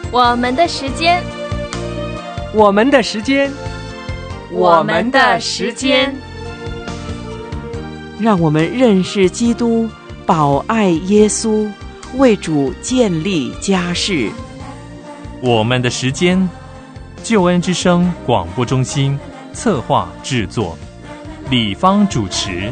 我们的时间， 我们的时间， 我们的时间， 让我们认识基督，保爱耶稣，为主建立家室。 我们的时间，救恩之声广播中心策划制作，李芳主持。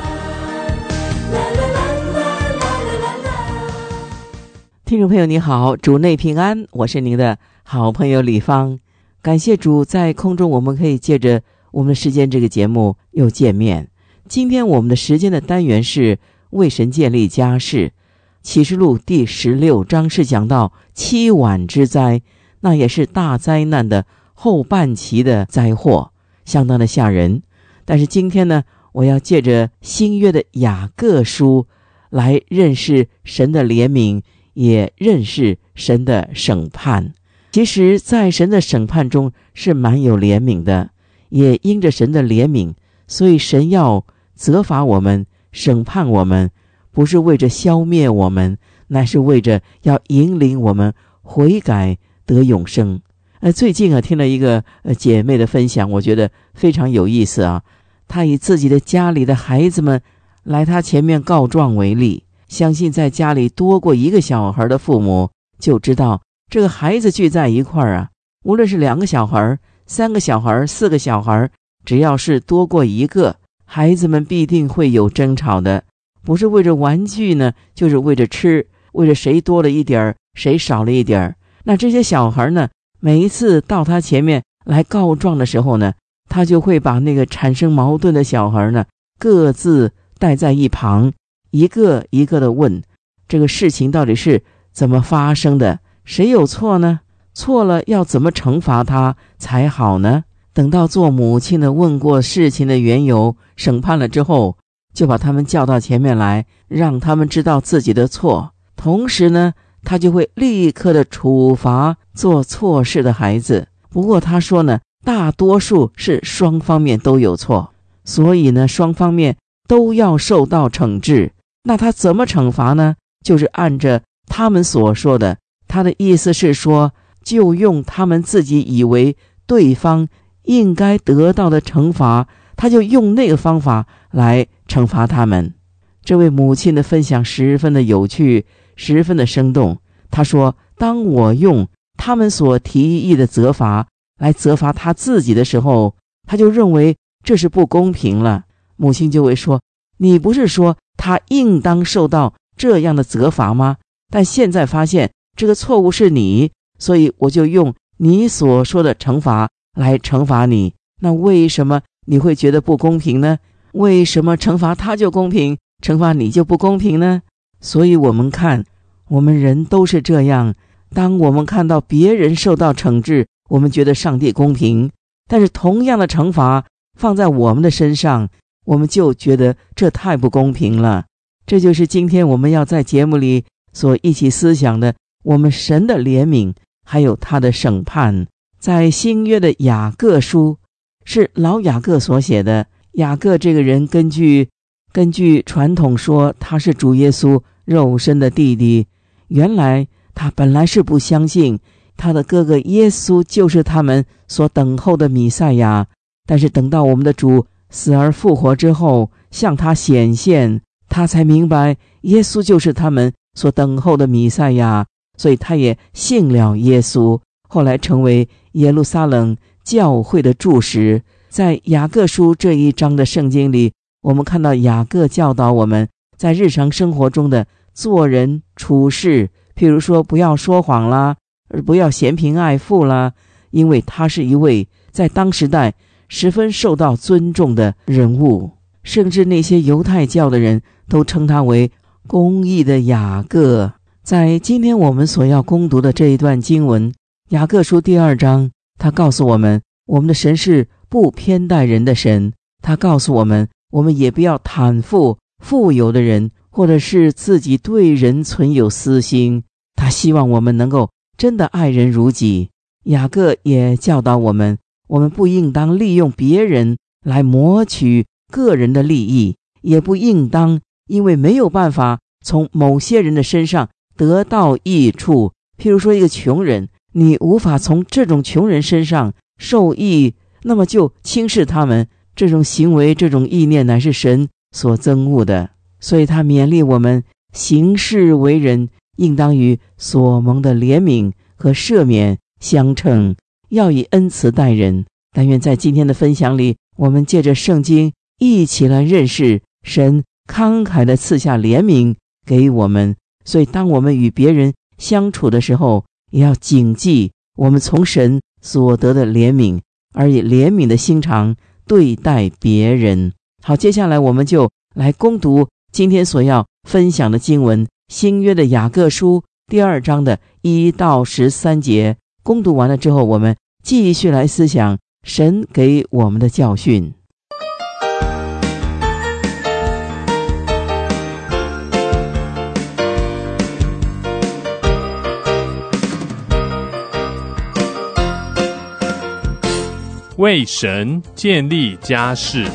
听众朋友你好，主内平安，我是您的好朋友李芳。感谢主，在空中我们可以借着我们的时间这个节目又见面。今天我们的时间的单元是为神建立家室。启示录第16章是讲到7晚之灾，那也是大灾难的后半期的灾祸，相当的吓人。但是今天呢，我要借着新约的雅各书来认识神的怜悯，也认识神的审判。其实在神的审判中是蛮有怜悯的，也因着神的怜悯，所以神要责罚我们，审判我们，不是为着消灭我们，乃是为着要引领我们悔改得永生。最近听了一个姐妹的分享，我觉得非常有意思啊。她以自己的家里的孩子们来她前面告状为例，相信在家里多过一个小孩的父母就知道，这个孩子聚在一块儿啊，无论是2个小孩、3个小孩、4个小孩，只要是多过一个，孩子们必定会有争吵的。不是为着玩具呢，就是为着吃，为着谁多了一点谁少了一点。那这些小孩呢，每一次到他前面来告状的时候呢，他就会把那个产生矛盾的小孩呢各自带在一旁，一个一个的问这个事情到底是怎么发生的，谁有错呢？错了要怎么惩罚他才好呢？等到做母亲的问过事情的缘由，审判了之后，就把他们叫到前面来，让他们知道自己的错。同时呢，他就会立刻的处罚做错事的孩子。不过他说呢，大多数是双方面都有错，所以呢，双方面都要受到惩治。那他怎么惩罚呢？就是按着他们所说的，他的意思是说，就用他们自己以为对方应该得到的惩罚，他就用那个方法来惩罚他们。这位母亲的分享十分的有趣，十分的生动。她说，当我用他们所提议的责罚来责罚他自己的时候，他就认为这是不公平了。母亲就会说，你不是说他应当受到这样的责罚吗？但现在发现这个错误是你，所以我就用你所说的惩罚来惩罚你。那为什么你会觉得不公平呢？为什么惩罚他就公平，惩罚你就不公平呢？所以我们看，我们人都是这样，当我们看到别人受到惩治，我们觉得上帝公平，但是同样的惩罚放在我们的身上，我们就觉得这太不公平了。这就是今天我们要在节目里所一起思想的，我们神的怜悯还有他的审判。在新约的雅各书，是老雅各所写的。雅各这个人根据传统说，他是主耶稣肉身的弟弟。原来他本来是不相信他的哥哥耶稣就是他们所等候的弥赛亚，但是等到我们的主死而复活之后，向他显现，他才明白耶稣就是他们所等候的弥赛亚，所以他也信了耶稣，后来成为耶路撒冷教会的柱石。在雅各书这一章的圣经里，我们看到雅各教导我们在日常生活中的做人处事，譬如说不要说谎啦，不要嫌贫爱富啦，因为他是一位在当时代十分受到尊重的人物，甚至那些犹太教的人都称他为公义的雅各。在今天我们所要攻读的这一段经文，雅各书第2章，他告诉我们，我们的神是不偏待人的神。他告诉我们，我们也不要袒腹富有的人，或者是自己对人存有私心。他希望我们能够真的爱人如己。雅各也教导我们，我们不应当利用别人来谋取个人的利益，也不应当因为没有办法从某些人的身上得到益处。譬如说一个穷人， 你无法从这种穷人身上受益，那么就轻视他们。这种行为，这种意念乃是神所憎恶的。所以他勉励我们行事为人，应当与所蒙的怜悯和赦免相称，要以恩慈待人。但愿在今天的分享里，我们借着圣经一起来认识神慷慨地赐下怜悯给我们。所以当我们与别人相处的时候，也要谨记我们从神所得的怜悯，而以怜悯的心肠对待别人。好，接下来我们就来攻读今天所要分享的经文，新约的雅各书第2章的1到13节。攻读完了之后，我们继续来思想神给我们的教训。 为神建立家室。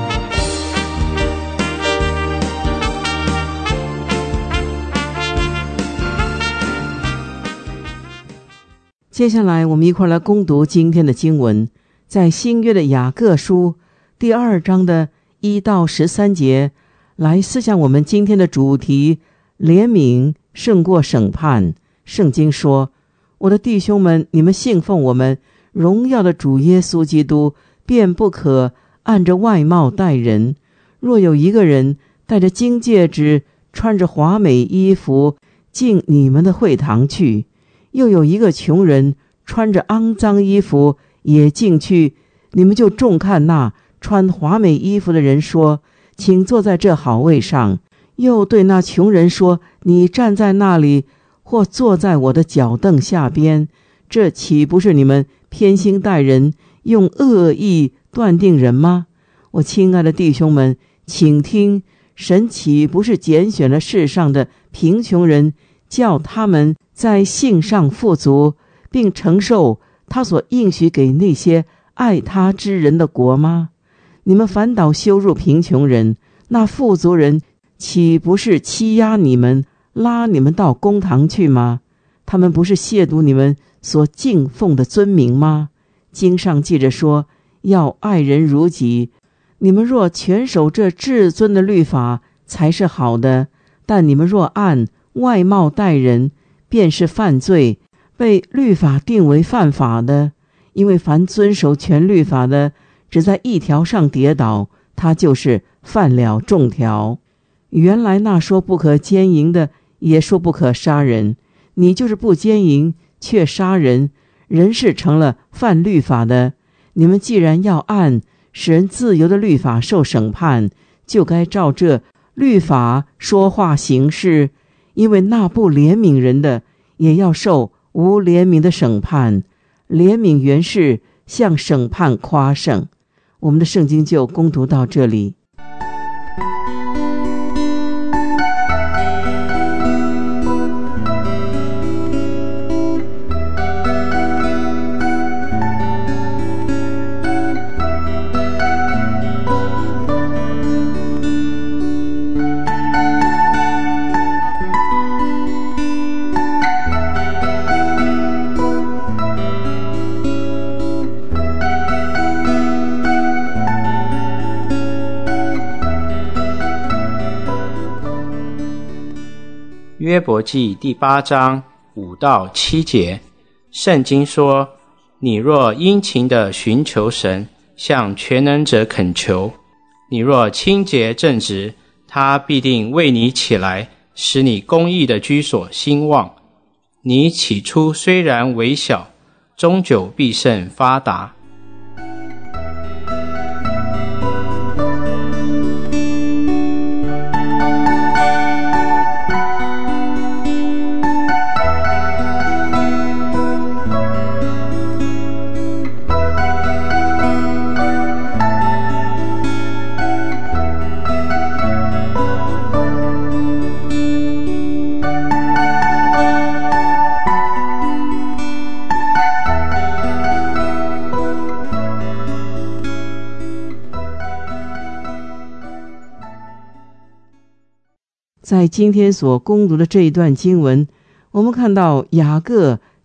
接下来我们一块来攻读今天的经文，在新约的雅各书第2章的1到13节，来思想我们今天的主题：怜悯胜过审判。圣经说，我的弟兄们，你们信奉我们荣耀的主耶稣基督，便不可按着外貌待人。若有一个人戴着金戒指，穿着华美衣服进你们的会堂去，又有一个穷人穿着肮脏衣服也进去，你们就重看那穿华美衣服的人说，请坐在这好位上，又对那穷人说，你站在那里，或坐在我的脚凳下边，这岂不是你们偏心待人，用恶意断定人吗？我亲爱的弟兄们，请听，神岂不是拣选了世上的贫穷人，叫他们在信上富足，并承受他所应许给那些爱他之人的国吗？你们反倒羞辱贫穷人，那富足人岂不是欺压你们，拉你们到公堂去吗？他们不是亵渎你们所敬奉的尊名吗？经上记着说，要爱人如己。你们若全守这至尊的律法，才是好的。但你们若按外貌待人，便是犯罪，被律法定为犯法的。因为凡遵守全律法的，只在一条上跌倒，他就是犯了众条。原来那说不可奸淫的，也说不可杀人。你就是不奸淫，却杀人，人是成了犯律法的。你们既然要按使人自由的律法受审判，就该照这律法说话行事。因为那不怜悯人的，也要受无怜悯的审判。怜悯原是向审判夸胜。我们的圣经就攻读到这里。 约伯记第8章5到7节，圣经说，你若殷勤地寻求神，向全能者恳求，你若清洁正直，他必定为你起来，使你公义的居所兴旺。你起初虽然微小，终久必甚发达。在今天所攻读的这一段经文，我们看到雅各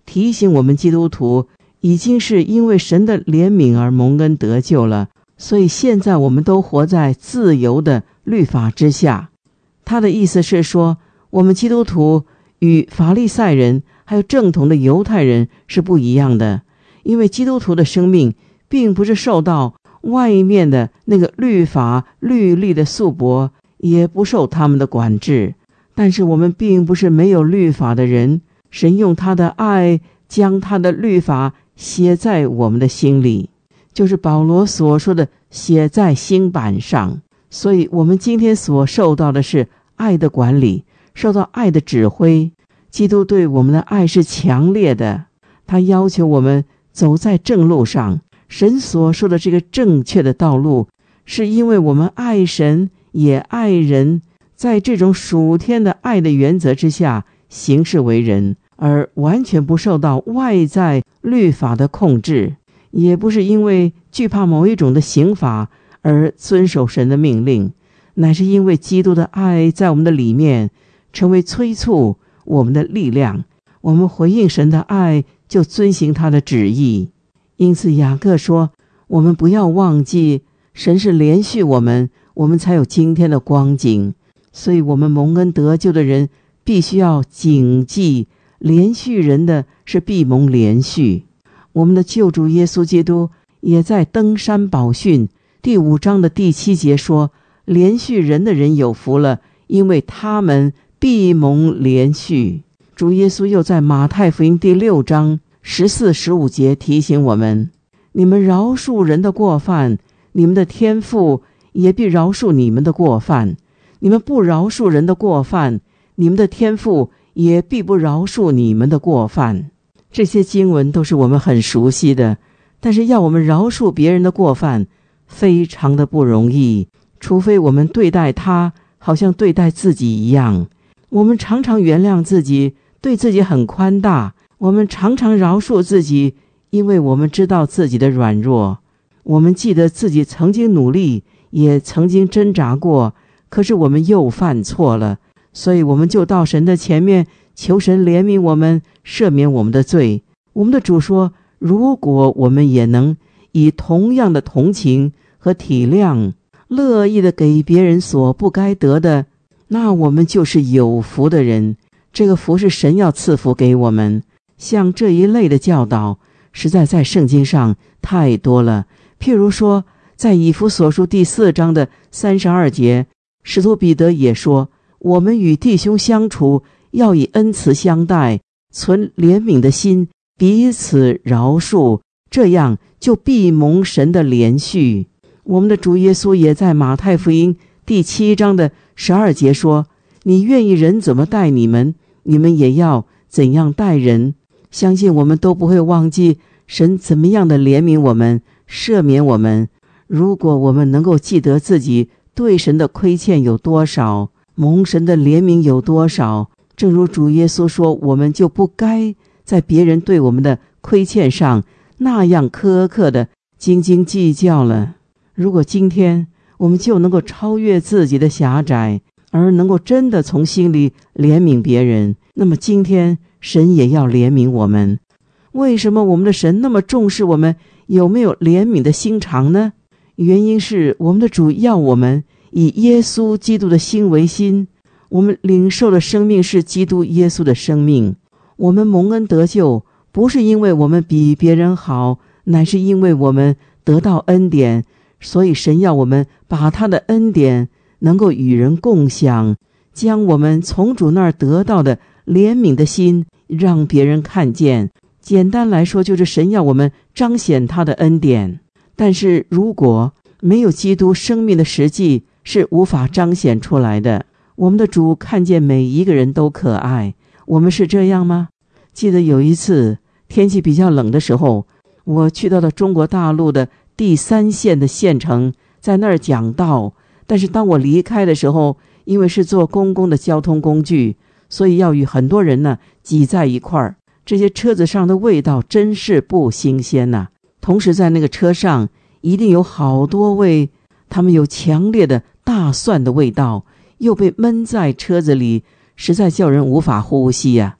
提醒我们基督徒已经是因为神的怜悯而蒙恩得救了，所以现在我们都活在自由的律法之下。他的意思是说，我们基督徒与法利赛人还有正统的犹太人是不一样的，因为基督徒的生命并不是受到外面的那个律法律例的束缚，也不受他们的管制。但是我们并不是没有律法的人，神用他的爱将他的律法写在我们的心里，就是保罗所说的写在心版上。所以我们今天所受到的是爱的管理，受到爱的指挥。基督对我们的爱是强烈的，他要求我们走在正路上。神所说的这个正确的道路，是因为我们爱神也爱人，在这种属天的爱的原则之下行事为人，而完全不受到外在律法的控制，也不是因为惧怕某一种的刑罚而遵守神的命令，乃是因为基督的爱在我们的里面成为催促我们的力量，我们回应神的爱，就遵行他的旨意。因此雅各说，我们不要忘记神是连续我们才有今天的光景。所以我们蒙恩得救的人必须要谨记，连续人的是必蒙连续。我们的救主耶稣基督也在登山宝训第5章的第7节说，连续人的人有福了，因为他们必蒙连续。主耶稣又在马太福音第6章14、15节提醒我们，你们饶恕人的过犯，你们的天父也必饶恕你们的过犯；你们不饶恕人的过犯，你们的天父也必不饶恕你们的过犯。这些经文都是我们很熟悉的，但是要我们饶恕别人的过犯非常的不容易，除非我们对待他好像对待自己一样。我们常常原谅自己，对自己很宽大，我们常常饶恕自己，因为我们知道自己的软弱。我们记得自己曾经努力，也曾经挣扎过，可是我们又犯错了，所以我们就到神的前面，求神怜悯我们，赦免我们的罪。我们的主说，如果我们也能以同样的同情和体谅，乐意的给别人所不该得的，那我们就是有福的人。这个福是神要赐福给我们。像这一类的教导实在在圣经上太多了。譬如说在以弗所书第4章的32节，使徒彼得也说，我们与弟兄相处要以恩慈相待，存怜悯的心，彼此饶恕，这样就必蒙神的怜恤。我们的主耶稣也在马太福音第7章的12节说，你愿意人怎么待你们，你们也要怎样待人。相信我们都不会忘记神怎么样的怜悯我们，赦免我们。如果我们能够记得自己对神的亏欠有多少，蒙神的怜悯有多少，正如主耶稣说，我们就不该在别人对我们的亏欠上那样苛刻的斤斤计较了。如果今天我们就能够超越自己的狭窄，而能够真的从心里怜悯别人，那么今天神也要怜悯我们。为什么我们的神那么重视我们有没有怜悯的心肠呢？原因是我们的主要我们以耶稣基督的心为心，我们领受的生命是基督耶稣的生命。我们蒙恩得救，不是因为我们比别人好，乃是因为我们得到恩典，所以神要我们把他的恩典能够与人共享，将我们从主那儿得到的怜悯的心让别人看见。简单来说，就是神要我们彰显他的恩典。但是如果没有基督生命的实际，是无法彰显出来的。我们的主看见每一个人都可爱，我们是这样吗？记得有一次天气比较冷的时候，我去到了中国大陆的第3线的县城，在那儿讲道。但是当我离开的时候，因为是坐公共的交通工具，所以要与很多人呢挤在一块儿。这些车子上的味道真是不新鲜呐。同时在那个车上一定有好多位，他们有强烈的大蒜的味道，又被闷在车子里，实在叫人无法呼吸呀。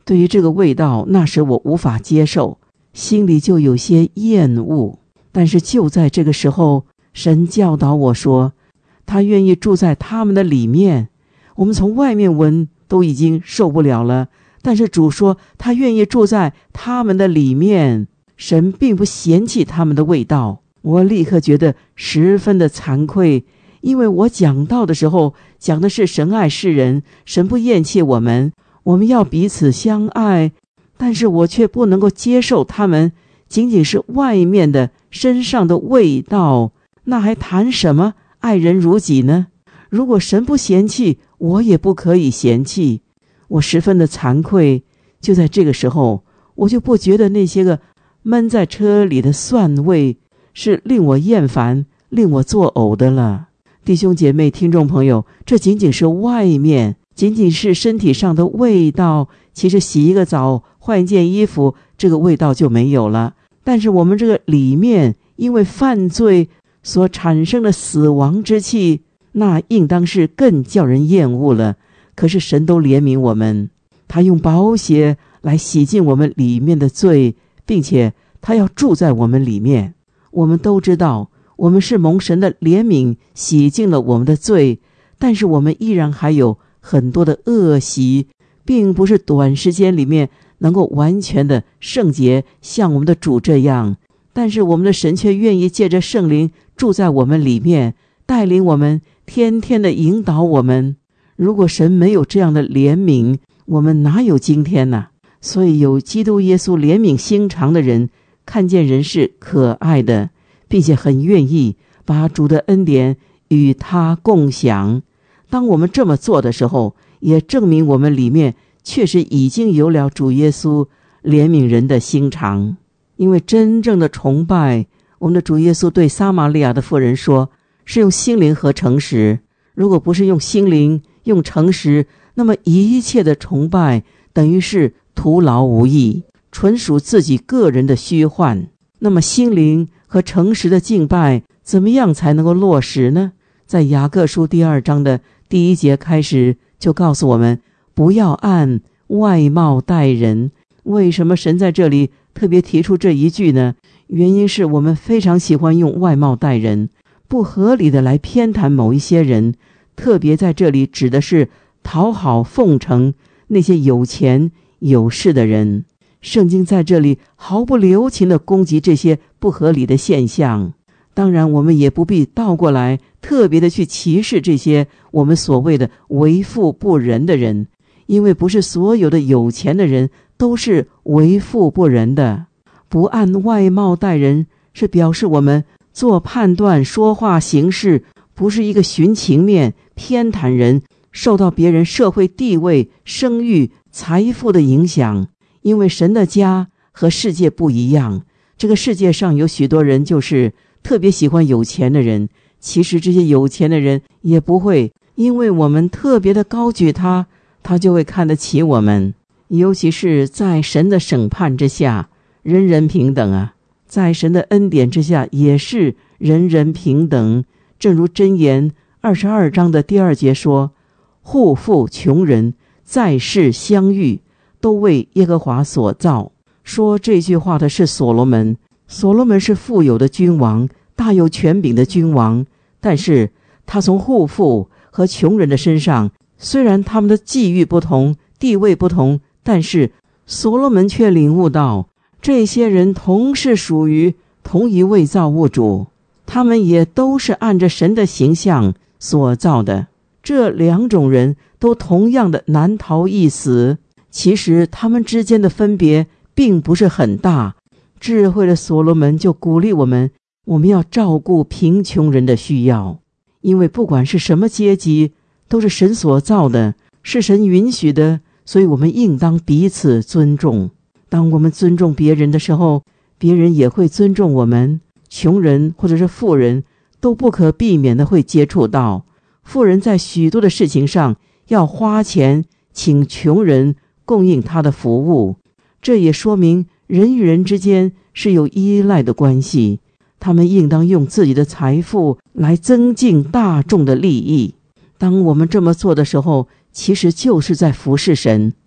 对于这个味道，那时我无法接受，心里就有些厌恶。但是就在这个时候，神教导我说，他愿意住在他们的里面。我们从外面闻都已经受不了了，但是主说他愿意住在他们的里面。神并不嫌弃他们的味道。我立刻觉得十分的惭愧，因为我讲道的时候讲的是神爱世人，神不厌弃我们，我们要彼此相爱，但是我却不能够接受他们仅仅是外面的身上的味道，那还谈什么爱人如己呢？如果神不嫌弃，我也不可以嫌弃。我十分的惭愧。就在这个时候，我就不觉得那些个闷在车里的蒜味是令我厌烦、令我作呕的了。弟兄姐妹、听众朋友，这仅仅是外面，仅仅是身体上的味道，其实洗一个澡、换一件衣服，这个味道就没有了。但是我们这个里面，因为犯罪所产生的死亡之气，那应当是更叫人厌恶了。可是神都怜悯我们，他用宝血来洗净我们里面的罪，并且他要住在我们里面。我们都知道，我们是蒙神的怜悯洗净了我们的罪，但是我们依然还有很多的恶习，并不是短时间里面能够完全的圣洁，像我们的主这样。但是我们的神却愿意借着圣灵住在我们里面，带领我们，天天的引导我们。如果神没有这样的怜悯，我们哪有今天呢？所以有基督耶稣怜悯心肠的人，看见人是可爱的，并且很愿意把主的恩典与他共享。当我们这么做的时候，也证明我们里面确实已经有了主耶稣怜悯人的心肠。因为真正的崇拜，我们的主耶稣对撒玛利亚的妇人说，是用心灵和诚实。如果不是用心灵、用诚实，那么一切的崇拜等于是徒劳无益，纯属自己个人的虚幻。那么心灵和诚实的敬拜怎么样才能够落实呢？在雅各书第2章的第1节开始就告诉我们，不要按外貌待人。为什么神在这里特别提出这一句呢？原因是我们非常喜欢用外貌待人，不合理的来偏袒某一些人，特别在这里指的是讨好奉承那些有钱有势的人。圣经在这里毫不留情地攻击这些不合理的现象。当然我们也不必倒过来特别的去歧视这些我们所谓的为富不仁的人，因为不是所有的有钱的人都是为富不仁的。不按外貌待人，是表示我们做判断、说话、行事不是一个寻情面、偏袒人，受到别人社会地位、声誉、财富的影响。因为神的家和世界不一样，这个世界上有许多人就是特别喜欢有钱的人，其实这些有钱的人也不会因为我们特别的高举他就会看得起我们。尤其是在神的审判之下，人人平等啊，在神的恩典之下也是人人平等。正如箴言22章的第2节说，户富穷人在世相遇，都为耶和华所造。说这句话的是所罗门。所罗门是富有的君王，大有权柄的君王，但是他从户富和穷人的身上，虽然他们的际遇不同，地位不同，但是所罗门却领悟到，这些人同是属于同一位造物主，他们也都是按着神的形象所造的。这两种人都同样的难逃一死。其实他们之间的分别并不是很大。智慧的所罗门就鼓励我们要照顾贫穷人的需要，因为不管是什么阶级，都是神所造的，是神允许的，所以我们应当彼此尊重。当我们尊重别人的时候，别人也会尊重我们。穷人或者是富人都不可避免的会接触到。富人在许多的事情上要花钱请穷人供应他的服务，这也说明人与人之间是有依赖的关系，他们应当用自己的财富来增进大众的利益。当我们这么做的时候，其实就是在服侍神。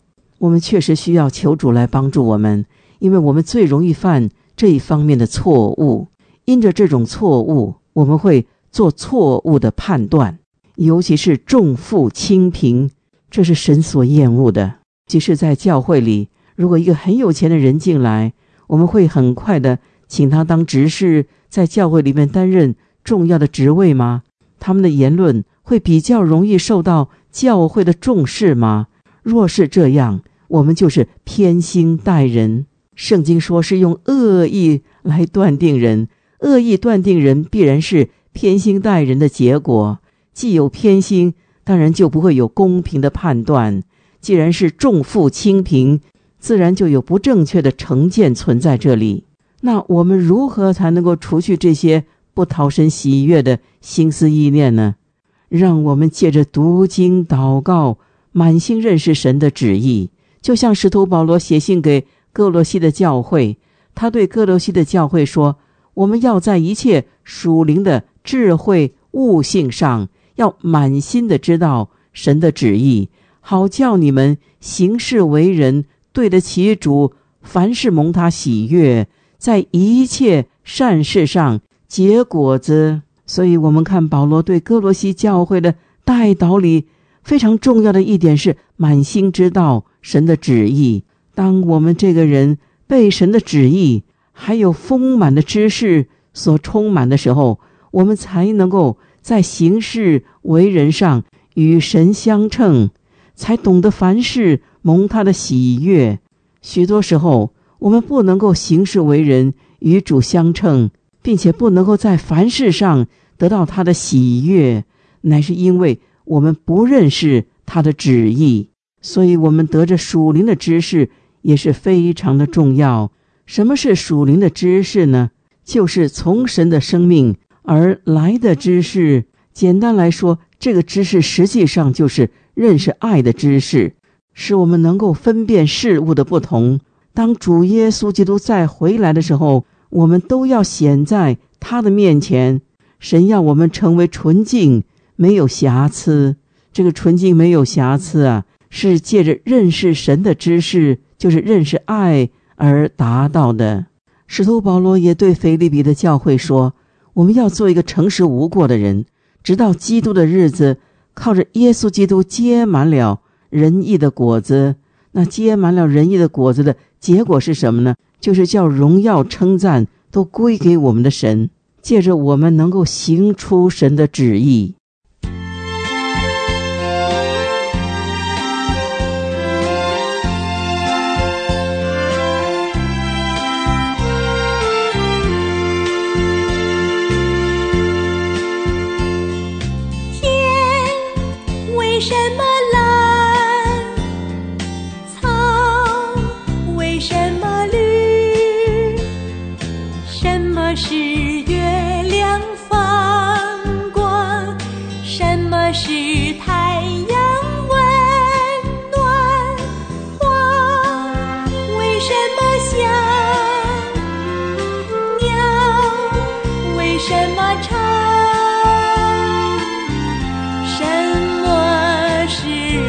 我们确实需要求主来帮助我们，因为我们最容易犯这一方面的错误。因着这种错误，我们会做错误的判断，尤其是重负轻贫，这是神所厌恶的。即使在教会里，如果一个很有钱的人进来，我们会很快的请他当执事，在教会里面担任重要的职位吗？他们的言论会比较容易受到教会的重视吗？若是这样，我们就是偏心待人。圣经说是用恶意来断定人，恶意断定人必然是偏心待人的结果。既有偏心，当然就不会有公平的判断。既然是重负轻贫，自然就有不正确的成见存在这里。那我们如何才能够除去这些不讨神喜悦的心思意念呢？让我们借着读经祷告，满心认识神的旨意。就像使徒保罗写信给哥罗西的教会，他对哥罗西的教会说，我们要在一切属灵的智慧悟性上，要满心的知道神的旨意，好叫你们行事为人对得起主，凡事蒙他喜悦，在一切善事上结果子。所以我们看保罗对哥罗西教会的代祷里，非常重要的一点是满心知道神的旨意。当我们这个人被神的旨意还有丰满的知识所充满的时候，我们才能够在行事为人上与神相称，才懂得凡事蒙他的喜悦。许多时候我们不能够行事为人与主相称，并且不能够在凡事上得到他的喜悦，乃是因为我们不认识他的旨意。所以我们得着属灵的知识也是非常的重要。什么是属灵的知识呢？就是从神的生命而来的知识。简单来说，这个知识实际上就是认识爱的知识，使我们能够分辨事物的不同。当主耶稣基督再回来的时候，我们都要显在他的面前。神要我们成为纯净，没有瑕疵。这个纯净没有瑕疵啊，是借着认识神的知识，就是认识爱而达到的。使徒保罗也对腓立比的教会说，我们要做一个诚实无过的人，直到基督的日子，靠着耶稣基督结满了仁义的果子。那结满了仁义的果子的结果是什么呢？就是叫荣耀称赞都归给我们的神，借着我们能够行出神的旨意。 什么是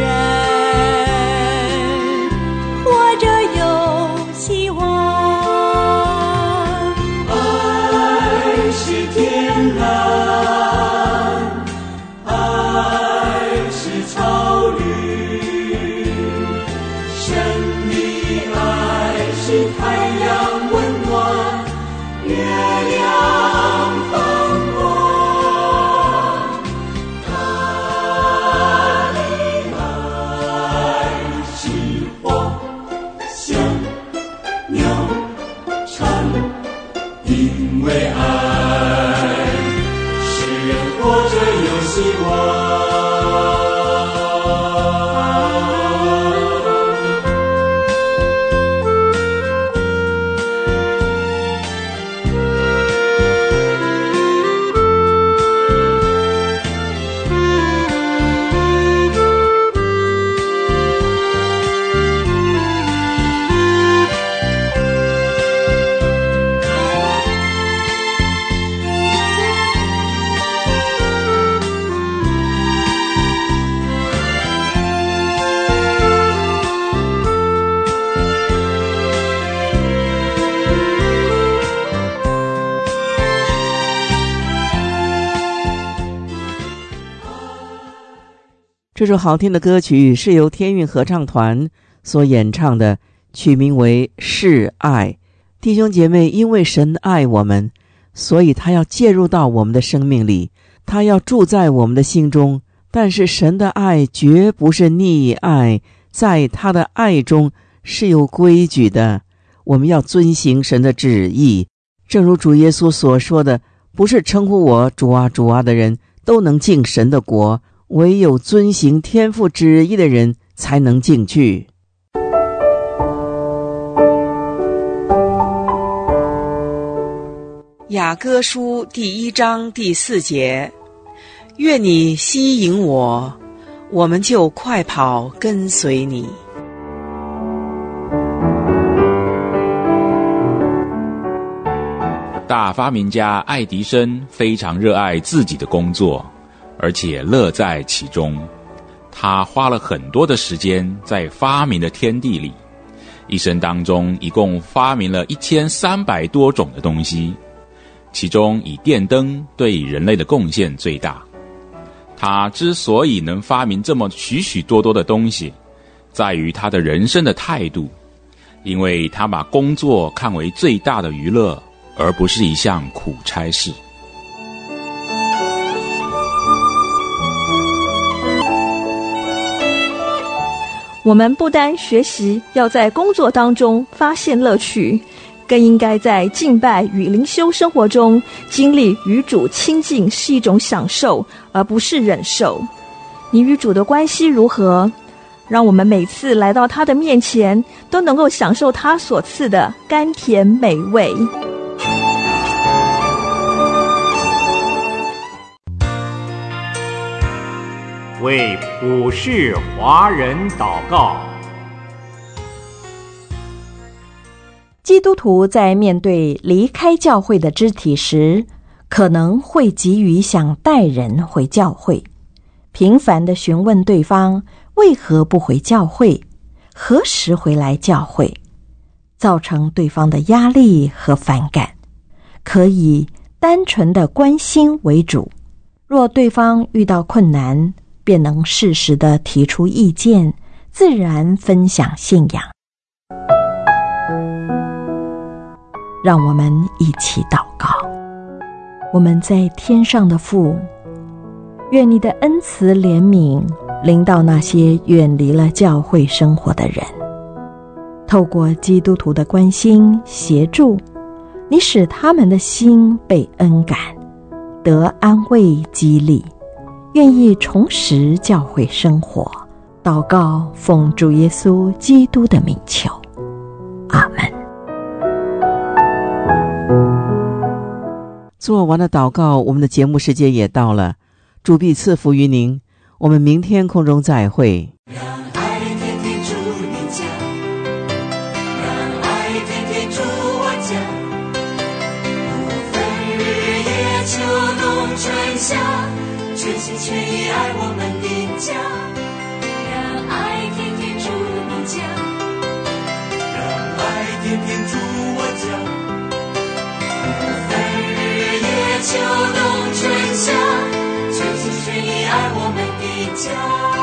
这首好听的歌曲是由天韵合唱团所演唱的，曲名为《是爱》。弟兄姐妹，因为神爱我们，所以他要介入到我们的生命里，他要住在我们的心中。但是神的爱绝不是溺爱，在他的爱中是有规矩的，我们要遵行神的旨意。正如主耶稣所说的，不是称呼我主啊主啊的人都能进神的国，唯有遵行天父旨意的人才能进去。雅歌书第1章第4节，愿你吸引我，我们就快跑跟随你。 大发明家爱迪生非常热爱自己的工作，而且乐在其中。他花了很多的时间在发明的天地里，一生当中一共发明了1300多种的东西，其中以电灯对人类的贡献最大。他之所以能发明这么许许多多的东西，在于他的人生的态度，因为他把工作看为最大的娱乐，而不是一项苦差事。 我们不单学习要在工作当中发现乐趣，更应该在敬拜与灵修生活中经历与主亲近是一种享受，而不是忍受。你与主的关系如何？让我们每次来到他的面前，都能够享受他所赐的甘甜美味。 为普世华人祷告。 基督徒在面对离开教会的肢体时，可能会急于想带人回教会，频繁地询问对方为何不回教会，何时回来教会，造成对方的压力和反感。可以单纯的关心为主，若对方遇到困难，便能适时地提出意见，自然分享信仰。让我们一起祷告。我们在天上的父，愿你的恩慈怜悯临到那些远离了教会生活的人，透过基督徒的关心协助，你使他们的心被恩感，得安慰激励，愿意重拾教会生活。祷告奉主耶稣基督的名求，阿们。 做完了祷告，我们的节目时间也到了，主必赐福于您，我们明天空中再会。 让爱天天住你家，让爱天天住我家，不分日夜秋冬春夏，全心全意爱我们的家。让爱天天住你家，让爱天天住我家，不分日夜秋冬春夏，全心全意爱我们的家。